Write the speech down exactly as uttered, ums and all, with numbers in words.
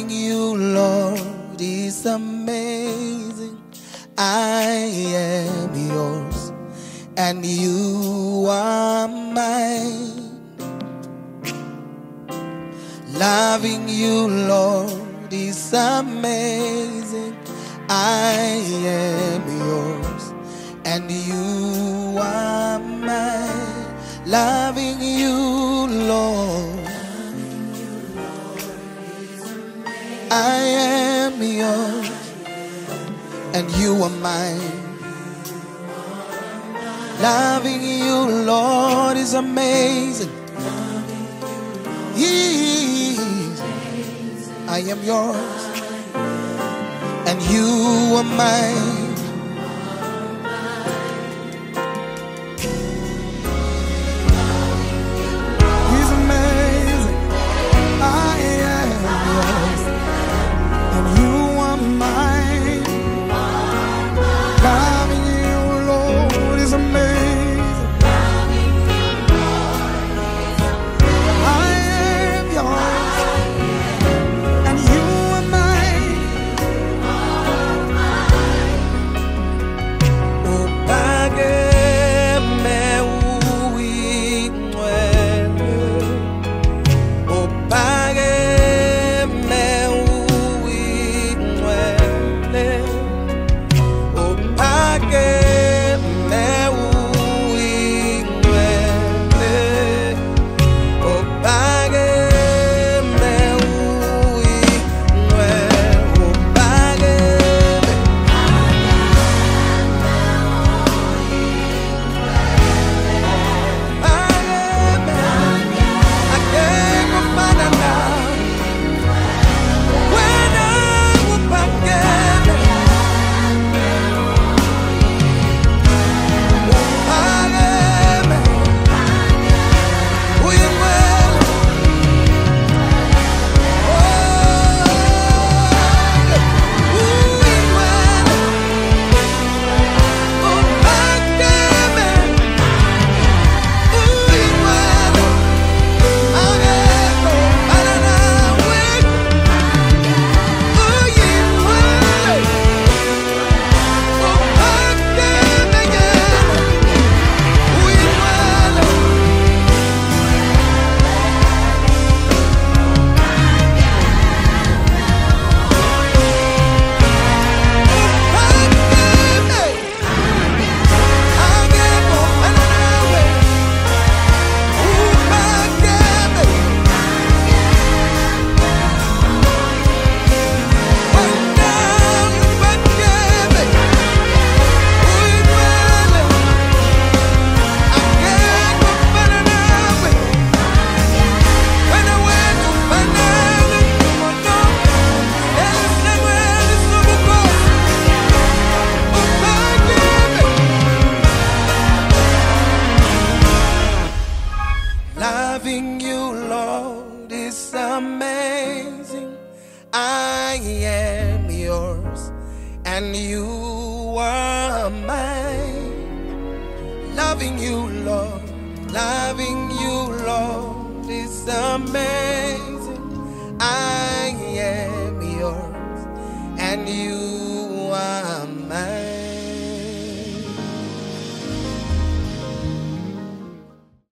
Loving you, Lord, is amazing. I am yours, and you are mine. Loving you, Lord, is amazing. I am yours, and you are mine. Loving you, Lord, I am yours, and you are mine. Loving you, Lord, is amazing. Yes, I am yours, and you are mine. He's amazing. I am yours, and you are mine. Loving you, Lord, is amazing. I am yours, and you are mine. Oh, págame uinwele. Oh, págame uinwele. Oh, págame uinwele. Oh, págame uinwele. Oh, págame. Págame. I can't go find out now. When I will págame. Págame. Uinwele. Oh, uinwele. Oh, págame. Uinwele. I can't go find out now. When uinwele. Oh, págame again. Uinwele. Loving you, Lord, is amazing. I am yours, and you are mine. Loving you, Lord, loving you, Lord, is amazing. I am yours, and you are mine.